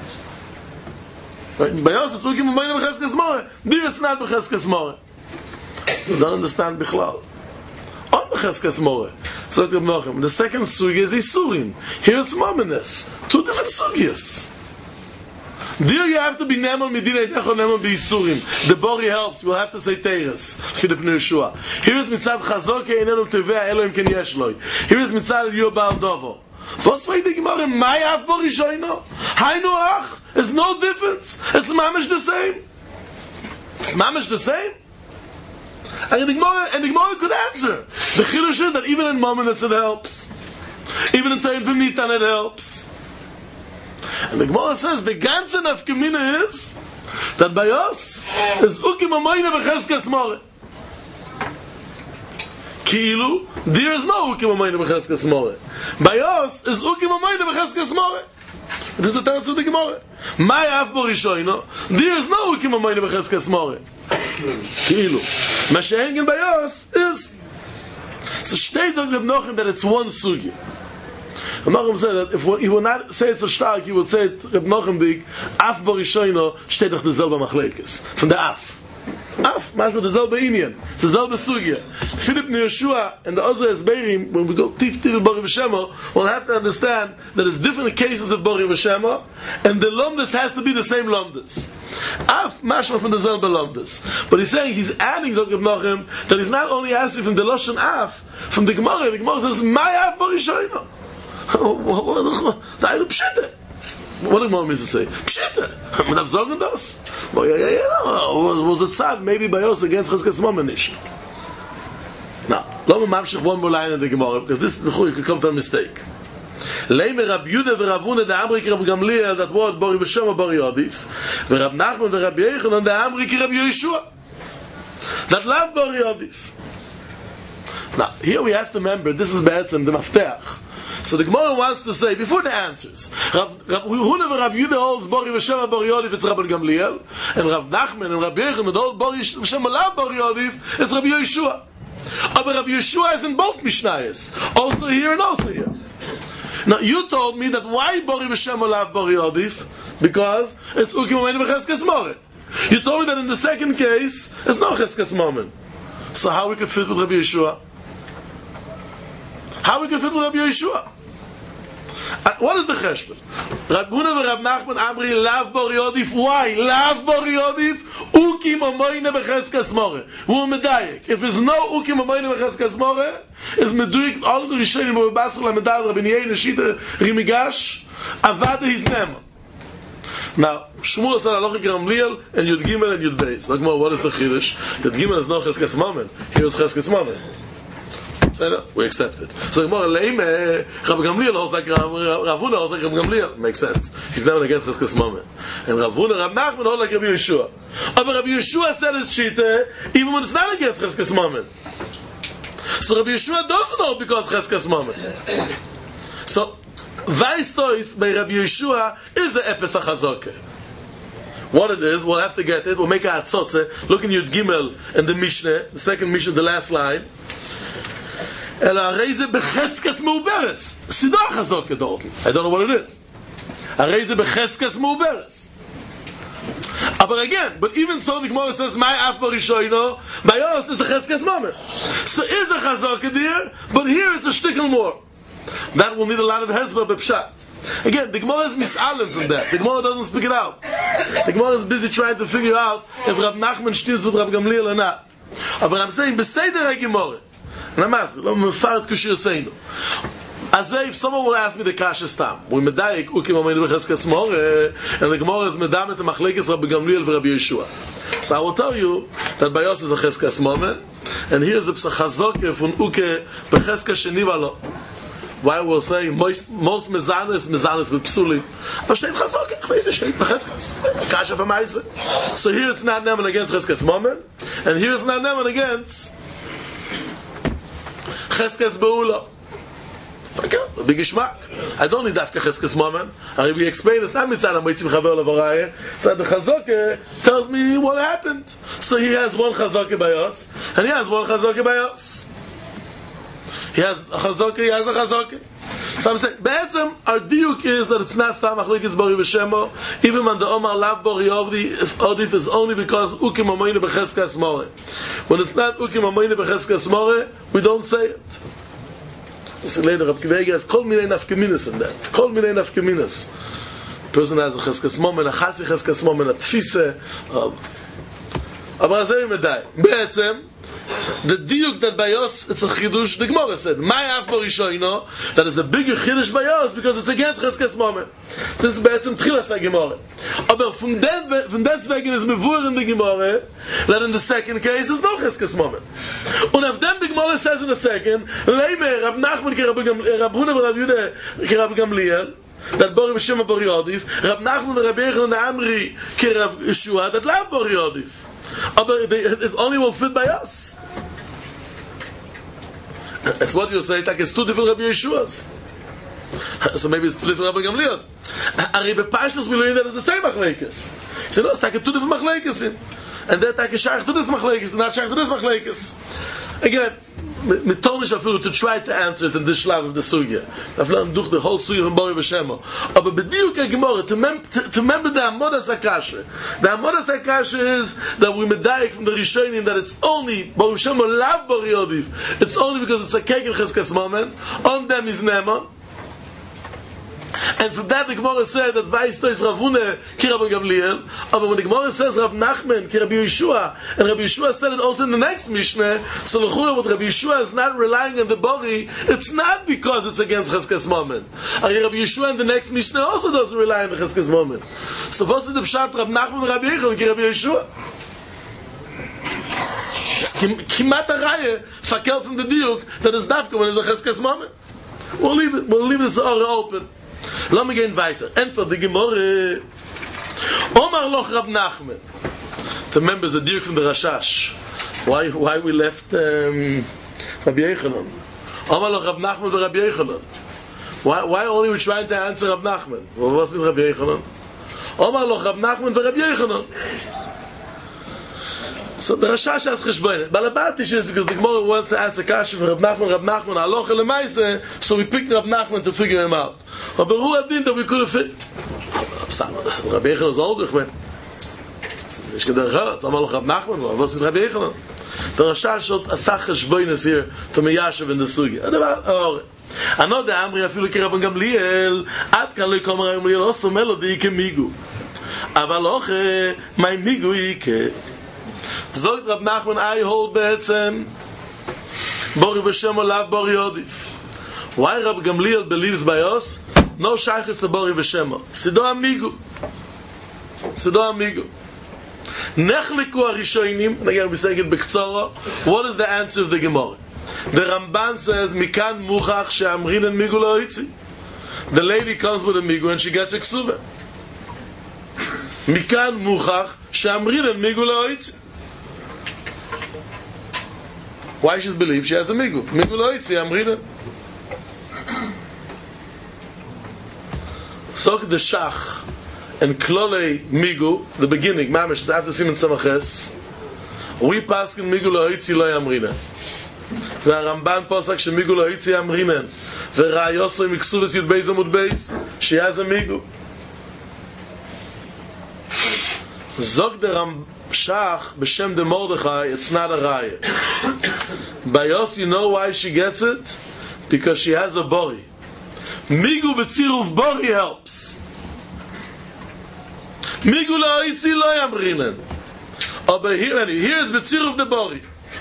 By us, it's Ukim Amayne B'Cheskas More. There, it's not B'Cheskas More. You don't understand Bichlal. On B'Cheskas More. So the second sugi is Isurim. Here it's Mammonis. Two different sugias. There you have to be Neman Medina Edecho Neman B'Isurim. The Bori helps. We'll have to say Teres. For the Pnei Yeshua. Here is Mitzad Chazoke Enenu Tevea Elohim Ken Yeshloi. Here is Mitzad Yobal Dovo. Was way the Gemara? My Av Bori Shoino. Hainu Ach. There's no difference. It's mamish the same. It's mamish the same. And the Gemara could answer. The Chidush is that even in Mamonis it helps. Even in Tein V'Mitan it helps. And the Gemara says the ganze nafkamina is that by us is Ukim Amayne B'Cheskas More. Ki'ilu, there is no Ukim Amayne B'Cheskas More. By us is Ukim Amayne B'Cheskas More. This is the teretz of the Gemara. My Av Borishoino, there is no Ukim Amayne B'Cheskas More. Ki'ilu. Mashengen by us is. So steht on Reb Nochem that it's one sugi. Reb Nochem said that if he would not say it so stark, he would say it, Reb Nochem dik, Af Borishoino steht doch derselbe Machlekes. Von der Af. Af, mashma derselbe Inyan. It's derselbe sugi. Philip Yeshua and the other Esberim, when we go tif in Bori V'Shema, we'll have to understand that there's different cases of Bori V'Shema, and the Lomdus has to be the same Lomdus. Af, mashma from the derselbe Lomdus. But he's saying, he's adding Zog Reb Nochem, that he's not only asking from the Loshen Af, from the Gemara says, my Af Borishoino. Da Pshite. What the Gemara means to say? Pshite. Man darf sagen das? Well, was it sad? Maybe by us against Cheskas Mammon nicht. Now, let me mamshich one more line in the Gemara, because this could come to a mistake. Leimer Rab Yudah v'Rav Huna the Amrik Rab Gamliel, that word Bori B'Shema Bori Yodif, v'Rab Nachman v'Rab Yochanan the Amrik Rab Yeshua. That love Bori Yodif. Now, here we have to remember, this is Be'etzem, the Mafteach. So the Gemara wants to say, before the answers, Rab Huna v'Rab Yudah holds Bori B'Shema Bori Yodif, it's Rab Gamliel, and Rab Nachman and Rab Yochanan hold Bori B'Shema Lav Bori Yodif, it's Rab Yeshua. But Rab Yeshua is in both Mishnayos, also here and also here. Now you told me that why Bori V'Shema Lav Bori Yodif? Because it's Ukim Amayne B'Cheskas More. You told me that in the second case it's no Cheskas Mammon. So how we could fit with Rabbi Yeshua? How we could fit with Rabbi Yeshua? What is the cheshbon? Rab Huna v'Rab Nachman Amri Lav Bori Yodif. Why? Lav Bori Yodif Ukim Amayne B'Cheskas More. We're medayik. If there's no Ukim Amayne B'Cheskas More, is medayik all of the Rishonim who Basel Amedad Rabbi Yehuda Shita Rimigash Avada his name. Now Shmuel said Halacha Gamliel and Yud Gimel and Yud Beis. Like what is the Chiddush? Yud Gimel is no Cheskas Mammon. Here is Cheskas Mammon. We accept it. So Gemara Leime Rab Gamliel holds like Rav Huna holds like Rab Gamliel. Makes sense. He's never against Cheskas Mammon. And Rav Huna, Rab Nachman holds like Rabbi Yeshua. But Rabbi Yeshua said his shita even when it's not against Cheskas Mammon. So Rabbi Yeshua doesn't hold because Cheskas Mammon. So Vaistois by Rabbi Yeshua is the Epes HaChazoke. What it is, we'll have to get it. We'll make a Hatzotze. Look in Yud Gimel and the Mishnah, the second Mishnah, the last line. Ela Reize Becheskas Meuberes. Sidah HaChazoke dort. I don't know what it is. Reize Becheskas Meuberes. But again, but even so, the Gemara says, "My Af Borishoino," by us is the Cheskas Mammon. So is a Chazaka there, but here it's a shtickle more. That will need a lot of Hezbollah b'pshat. Again, the Gemara is misalim from that. The Gemara doesn't speak it out. The Gemara is busy trying to figure out if Rab Nachman steals with Rab Gamliel or not. But I'm saying, Beseder HaGemara, and I'm asking, I'm Mefaret Kushir Seinu. As if someone will ask me the Kasha Stam, we medayik Ukim Amayne B'Cheskas More, and the Gemara is medamet the Machlekes Rabbi Gamliel and Rabbi Yeshua. So I will tell you that by us is a Cheskas Mammon, and here is a Psachazoke from Uke B'Cheskas Shenivalo. Why we'll say most mezanis with psulim. But steht Chazaka, ich weiß nicht, steht Becheskas. Kasha for Meise. So here it's not nemen against Cheskas Mammon, and here it's not nemen against Cheskas Beula. Big geschmack. I don't need dafka cheskes moment. I will explain it's not mitzad amoitzim chaver levoraya. So the chazaka tells me what happened. So he has one chazaka by us, and he has one chazaka by us. He has a chazaka, he has a chazaka. So I'm saying, be'etzem, our diuk is that it's not stam achlikis bori v'shemo, even when the Omar lav bori odif is only because ukim amoyne b'cheskas more. When it's not ukim amoyne b'cheskas more, we don't say it. So later, Rab Kiva has kol minei nafkeminas in that. Kol minei nafkeminas. Person has a cheskas moment, a chatzi cheskas moment, a tfise. Aber azay medai. Be'etzem, the diuk that by us it's a chidush. The Gemara said, "My av borishoino," that is a bigger chidush by us because it's against cheskes moment. This is be'etzem tchilas ha-Gemara. Aber from deswegen is mevur in the Gemara that in the second case is no cheskes moment. Und auf dem the Gemara says in the second, "Leimer Rab Nachman ki Rab Huna v'Rab Yudah ki Rab Gamliel." That bori v'shem bori odif. Rab Nachman v'Rab Yechon Amri ki Rab Yeshua. That lav bori odif. But it only will fit by us. That's what you say, like it's two different Rabbi Yeshua's. So maybe it's two different Rabbi Gamliel's. Ari bepashtus we learn that it's the same machlekes. So no, it's like two different machlekes. And that like a shaykh to this machlekes, not shaykh to this machlekes. Again, mitonish afilu to try to answer it in this shlav of the sugya. Aflan duch the whole sugya from Bori v'Shemo. Aber b'diuk ha-Gemara to remember the Amodas HaKasha. The Amodas HaKasha is that we medayik from the Rishonim that it's only Bori v'Shemo lav Bori Odif. It's only because it's a kek in cheskes moment. On them is Neman. And from that the Gemara said that Vaysto is Ravune ki Rabbi Gamliel. But when the Gemara says Rab Nachman ki Rabbi Yeshua, and Rabbi Yeshua said it also in the next Mishnah, so l'chura what Rabbi Yeshua is not relying on the Bori, it's not because it's against Cheskes Moment. Rabbi Yeshua in the next Mishnah also doesn't rely on the Cheskes Moment. So what's the pshat Rab Nachman and Rabbi Yechon ki Rabbi Yeshua? It's kimat ha'raya fakel from the diuk that is dafka when it's a Cheskes Moment. We'll leave this order open. Lass mich gehen weiter. Entweder die Gemorre. Omar loch Rab Nachman. The members of the Dirk from the Rashash. Why we left Rabbi Yechanan? Omar loch Rab Nachman and Rabbi Yechanan. Why only we trying to answer Rab Nachman? What was with Rabbi Yechanan? Omar loch Rab Nachman and Rabbi Yechanan. So the Rashash has cheshbonet. Balabatish is because the Gemara wants to ask the kasha for Rab Nachman, aloch elemaise, so we picked Rab Nachman to figure him out. But who had that we could have fit? Rabbi Yechanan is older, man. Ich gedacht, Rab Nachman, was mit Rabbi Yechanan? The Rashash had a sach cheshbonet here to meyashav in the sugi. I know the Amri afilu ki Rabbi Gamliel, ad kan lo yikom Rabbi Gamliel, also melody ike migu. Aval oche, my migu ike. Zogt Rab Nachman, I hold be'etzem Bori v'Shemo lav Bori Odif. Why Rab Gamliel believes by us? No shaykhis to Bori v'Shemo. Sido amigu. Nechliku harishonim. And again we say it b'ktzoro. What is the answer of the Gemara? The Ramban says, Mikan muchach she'amrin and migu lo hitzi. The lady comes with a migu and she gets a ksuva. Mikan muchach she'amrin and migu lo hitzi. Why she's believed she has a migu? Migu lo hitzi, amrina. Sok the shach and klolei migu, the beginning, mamish, it's after Siman Samaches. We pass in migu lo hitzi lo amrina. והרמב"ן פוסק שמיגו לא היצי אמרינן וראיוסו עם כסובס יוד בייז עמוד בייז שיאז המיגו זוג דרמשך בשם דה מורדכי it's not a raya by us you know why she gets it because she has a bori מיגו בצירוף bori helps מיגו לא היצי לא אמרינן אבל here is בצירוף דה bori.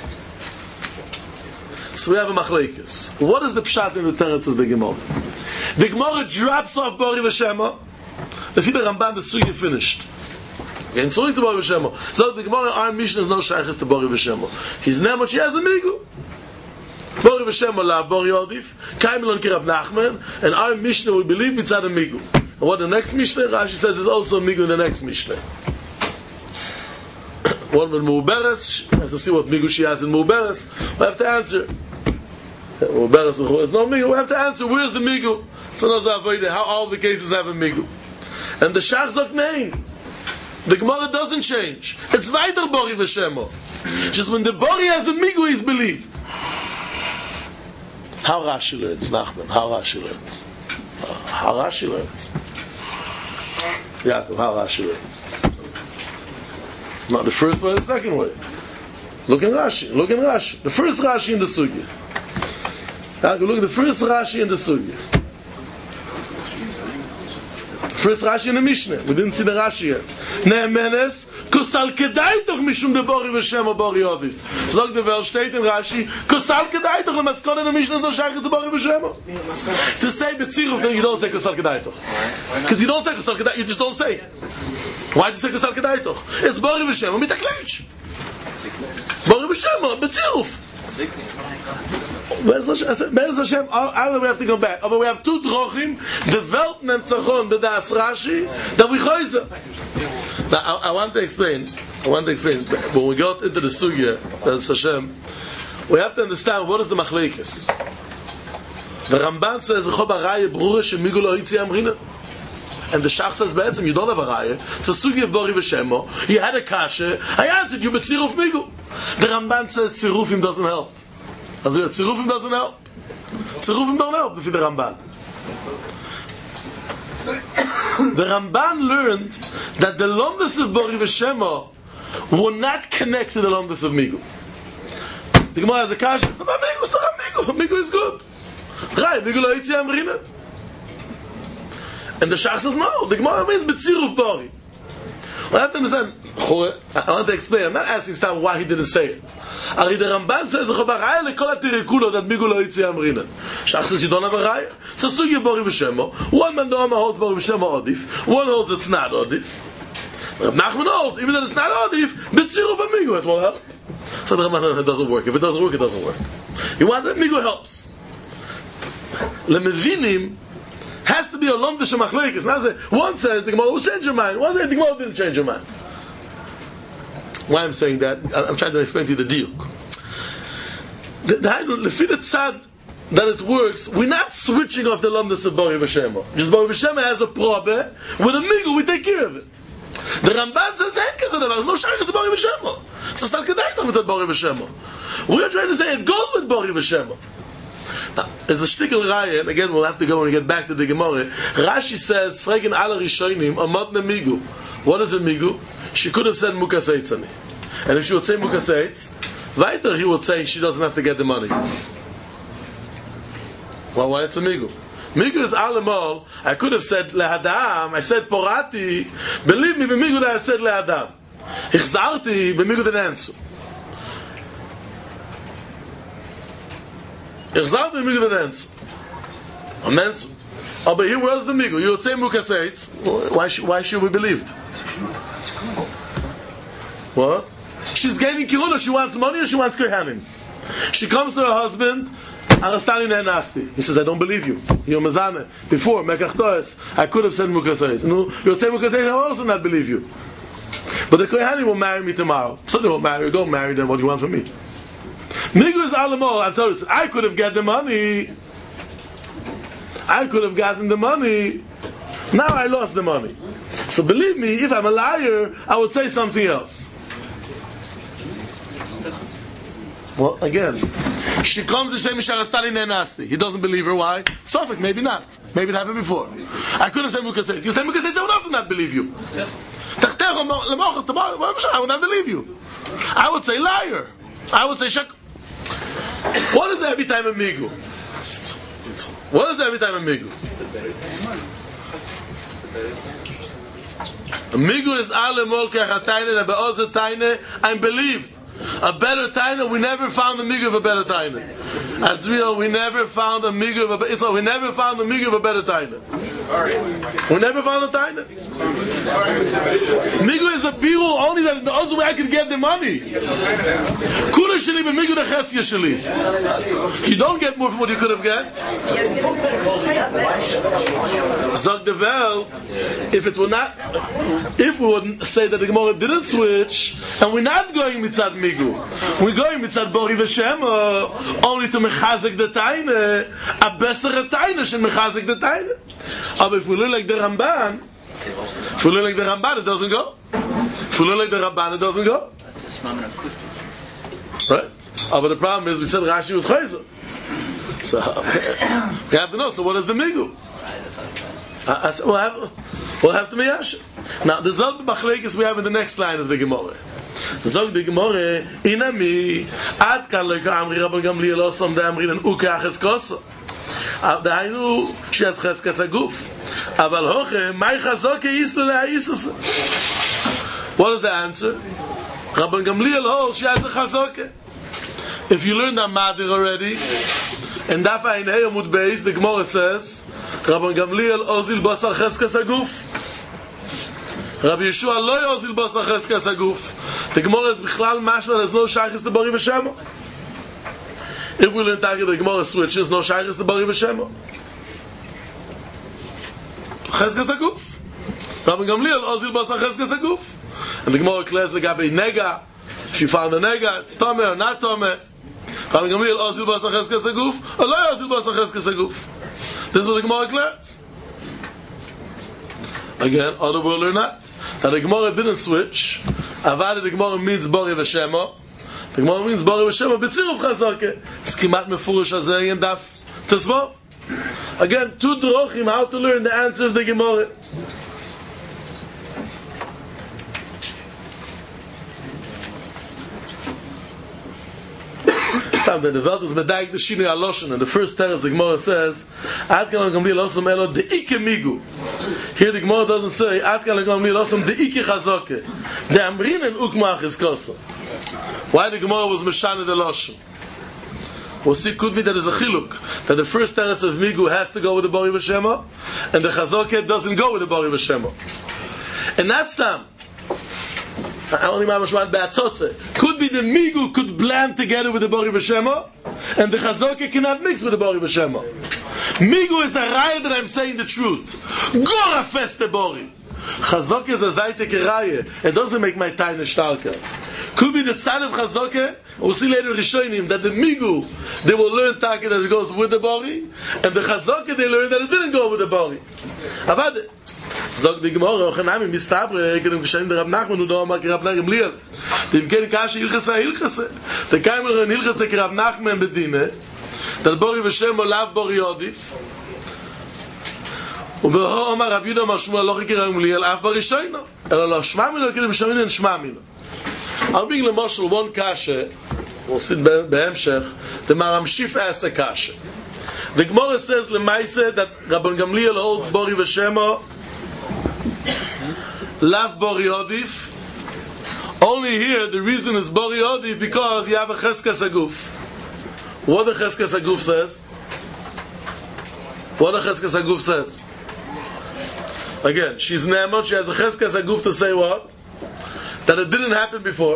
So we have a machlekes. What is the pshat in the teretz of the Gemara? The Gemara drops off Bori v'Shemo. If the Ramban the sugi finished. Again, so it's Bori v'Shemo. So the Gemara, our mission is no shaykhis to Bori v'Shemo. His name, she has a migu. Bori v'Shemo la Bori Odif. Kaimelon ki Rab Nachman. And our Mishnah we believe mitzad a migu. And what the next Mishnah, Rashi says, is also a migu in the next Mishnah. One with Mu'beres, we have to see what migu she has in Mu'beres. We have to answer. There's no migu. We have to answer, where's the migu? So how all the cases have a migu. And the Shach sagt nein. The Gemara doesn't change. It's weiter Bori v'Shemo. Just when the Bori has a migu, he's believed. How Rashi learns, Nachman? How Rashi learns? How Rashi learns? Yaakov, how Rashi learns? Not the first way, the second way. Look in Rashi. The first Rashi in the Sugya. Look at the first Rashi in the Sugya. First Rashi in the Mishnah. We didn't see the Rashi yet. Ne'emenes, kusal kedai toch mishum de bori v'shem o bori odif. Zog de Welt steht in Rashi, kusal kedai toch, lemaskon in the Mishnah, no shayach de bori v'shem o. To say betziruf, then you don't say kusal kedai toch. Because you don't say kusal kedai, you just don't say. Why do you say kusal kedai toch? It's bori v'shem o mitakleich. Bori v'shem o, betziruf. Be'ez Hashem, either we have to go back. But we have two drochim, the Welt nemtzachon, the Das Rashi, that we choize. Now, I want to explain, when we got into the Sugya, Be'ez Hashem, we have to understand what is the machlekes. The Ramban says, and the Shach says, you don't have a raya. It's a Sugya of Bori v'Shemo. You had a kasha, I answered you, but tziruf migu. The Ramban says, tzirufim doesn't help. Tzirufim doesn't help. Tzirufim don't help if you're the Ramban. The Ramban learned that the Lomdus of Bori v'Shemo were not connected to the Lomdus of Migu. The Gemara has a kasha, it's not Migu, it's not Migu. Migu is good. Migu lo yitzi amrina. And the Shach says, no, the Gemara means B'tziruf Bori. I have to understand, I want to explain, I'm not asking Stam why he didn't say it. Ari the Ramban says, that Migu lo yitzi amrina. Shach says, you don't have a raya. So Sugya Bori v'Shemo. One man do'ama holds Bori v'Shemo odif. One holds it's not odif. Nachman holds, even though it's not odif, B'tziruf Migu, it won't help. So the Ramban, it doesn't work. If it doesn't work, it doesn't work. You want that Migu helps. Lemevinim has to be a lomdish machlekes. Now one says the Gemara will change your mind. One says the Gemara didn't change your mind. Why I'm saying that? I'm trying to explain to you the diuk. The lefid tzad that it works. We're not switching off the lomdish of Bori v'Shemo. Just Bori v'Shemo has a problem with a migu. We take care of it. The Ramban says that there's no shayach to Bori v'Shemo. So sal kedai toch with Bori v'Shemo. We're trying to say it goes with Bori v'Shemo. Now, there's a shtickle raya, and again we'll have to go when we get back to the Gemara. Rashi says, "Fregen ala rishonim amad migu." What is a migu? She could have said mukaseitzani, and if she would say mukaseitz, weiter he would say she doesn't have to get the money. Well, why it's a migu? Migu is alamol. I could have said lehadam. I said porati. Believe me, b'migu that I said lehadam. Ichzarti b'migu didn't answer. But here, where's the migu? You would say mukaseitz. Why should we believe? What? She's getting kiruna. She wants money or she wants kohanim. She comes to her husband. Arastani nasty. He says, I don't believe you. You're mezane. Before mekachtoes, I could have said mukaseitz. No, you would say mukaseitz. I will also not believe you. But the kohanim will marry me tomorrow. So they will marry. Go marry them. What do you want from me? Migu is alamol. I told you, I could have got the money. I could have gotten the money. Now I lost the money. So believe me, if I'm a liar, I would say something else. Well, again, she comes to say Misharastani Nenasti. He doesn't believe her. Why? Suffolk, maybe not. Maybe it happened before. I could have said Mukaseit. You said Mukaseit, I would also not believe you. I would not believe you. I would say liar. I would say shak. What is every time a migu? What is every time a migu? A migu is ale molke hataine na beoze taine. I'm believed. A better taina, we never found a migu of a better taina. As real, we never found a migu of a better taina. We never found a migu of a better taina. We never found a taina. Migu is a biru only that the other way I can get the money. Kula sheli b'migu nechetzia sheli. You don't get more from what you could have got. Zog the Welt, if we would say that the Gemara didn't switch, and we're not going mitzad migu, we're going mitzad bori v'shema, only to mechazek the taine, a besser taine shen mechazek the taine. But if we look like the Ramban, it doesn't go. If we look like the Ramban, it doesn't go. Right? But the problem is, we said Rashi was chayzer. So we have to know. So what is the migu? We'll have to be yasha. Now the zog b'chlekes we have in the next line of the Gemara. Zog the Gemara inami ad kan leka amri Rabban Gamliel osam da amrin an uka cheskos. Dainu she's cheskes aguf. Aval hoche mai chazoke islu le'aisus. What is the answer? Rabban Gamliel holds she has a chazoke. If you learn that madir already, and Daf Ein Hey Amud Beis, the Gemara says, Rabban Gamliel ozil basar cheskes aguf. Rabbi Yeshua lo ozil basar cheskes aguf. The Gemara is bichlal mashma. There's no shaychus to bari v'shema. If we learn Taki, the Gemara switches. No shaychus to bari v'shema. Cheskes aguf. Rabban Gamliel ozil basar cheskes aguf. And the Gemara declares legabe nega. If you found the nega, it's tameh or not tameh. Rabban Gamliel ozil basar cheskes aguf, or lo ozil basar cheskes aguf. This is what the Gemara declares. Again, other will learn that the Gemara didn't switch. Avad the Gemara means bori v'shema. The Gemara means bori v'shema b'tziruf chazake. It's kimat mefurish hazeh in daf tesvav. Again, two drochim how to learn the answer of the Gemara. The Welt is medayik the shinui aloshen, and the first teres the Gemara says, "Ad kan Gamliel osam elo de ike migu." Here the Gemara doesn't say, "Ad kan Gamliel osam de ike chazoke." The amrinen ukmach is kosa. Why the Gemara was meshana the loshen? We'll see. Could be that there's a chiluk that the first teres of migu has to go with the bori v'shema, and the chazoke doesn't go with the bori v'shema, and that's them. Could be the migu could blend together with the bori v'shema, and the chazoke cannot mix with the bori v'shema. Migu is a raya that I'm saying the truth. Gora feste bori. Chazoke is a zayte keraya. It doesn't make my taine starker. Could be the tzad of chazoke. We'll see later in Rishonim that the migu they will learn taka that it goes with the bori, and the chazoke they learn that it didn't go with the bori. Avad. Zog die Gemara, auch ein Name, Mistabre, ich kann ihm geschehen, der Rab Nachman, und da mag Rab Gamliel. Dem kennen Kasche, Hilchese. Der Keimel in Hilchese, Rab Nachman bediene, der Bori v'Shem, Olav Bori Yodif, und beho Omar Rab Yudah, Omar Shmuel, Lochi Rab Gamliel, Av Bori Shoino. Lo Shma Milo, kenem Shoino, and Shma Milo. I'll bring the Moshel one Kasche, we'll see Behemshech, the Maram Shif asked a Kasche. The Gemara says, Lemaise, that Rabban Gamliel holds Bori v'Shema, Lav Bori Odif. Only here the reason is Bori Odif because you have a Cheskes Aguf. What the Cheskes Aguf says? What the Cheskes Aguf says? Again, she's Ne'emot, she has a Cheskes Aguf to say what? That it didn't happen before.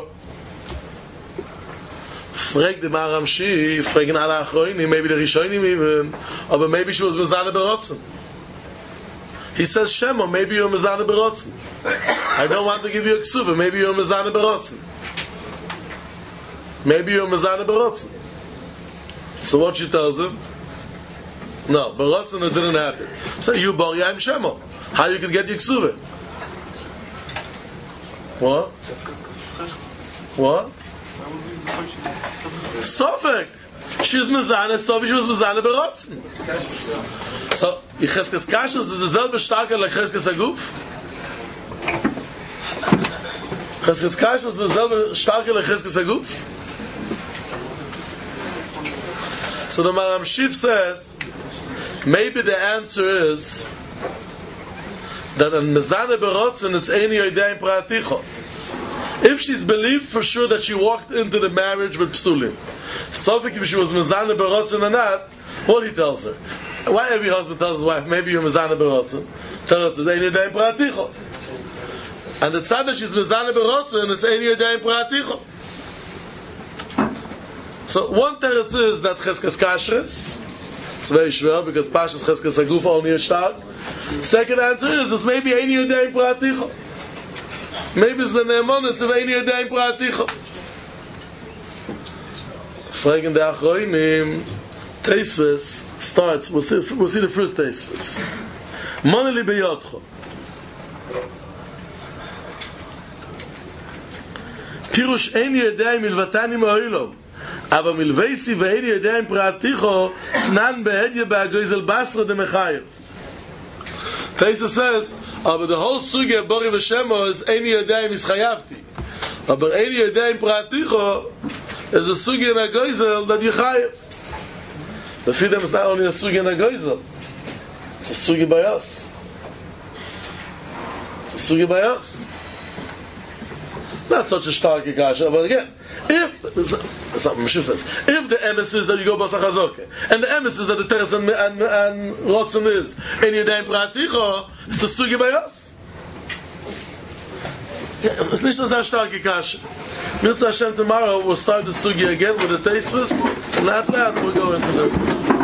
Frag the Maram Shi, fragen alle Achroinim, maybe the Rishonim even, or maybe she was Mezane Berotzen. He says, Shema, maybe you're Mezane Berotzen. I don't want to give you a ksuva, maybe you're Mezane Berotzen. Maybe you're Mezane Berotzen. So what she tells him? No, Berotzen it didn't happen. So you Bori, I'm Shema. How you can get your ksuva? What? What? Sofek. She's Mezane, Sofi, she was Mezane Berotzen. So, Cheskes Kasher is derselbe starke like Cheskes Aguf? Cheskes Kasher is derselbe starke like Cheskes Aguf? So the Maram Shif says, maybe the answer is that a Mezane Berotzen it's Eini Yodein Praticho. If she's believed for sure that she walked into the marriage with Psulim, Sofik if she was Mezane Berotzen or not, what he tells her? Why every husband tells his wife, maybe you're Mezane Berotzen? Tell her it's Eini Yodein Praticho. And the tzad that she's Mezane Berotzen, it's Eini Yodein Praticho. So one teretz is that Cheskes Kashrus. It's very schwer because Pashas Cheskes Aguf only is stark. Second answer is it's maybe Ein Yodein Praticho. Maybe it's the Ne'emonis of Ein Yodein Praticho. Fragen der Achroinim, Teisves starts, we'll see the first Teisves. Moneli beyotcho. Pirush ein yedei milvatani ma'oilom. Aber milveisi ve'ein yedei praticho znan be'edye ba'agoizel basra de mechayev. Teisves says, but the whole sugi of Bori v'Shemo is ein yedei mischayavti. But ein yedei praticho is a sugi in a goizel that you chayev. The freedom is not only a sugi in a goizel, it's a sugi by us. It's a sugi by us. Not such a stark kasha, but again, if Moshe says, if the emes is that you go basach hazoke, and the emes is that the teres and rotzen is in Yedayim Praticho, it's a sugi by us. It's nicht so stark kasha. Mirza Hashem tomorrow we'll start the sugi again with the Teisves, and after that we'll go into the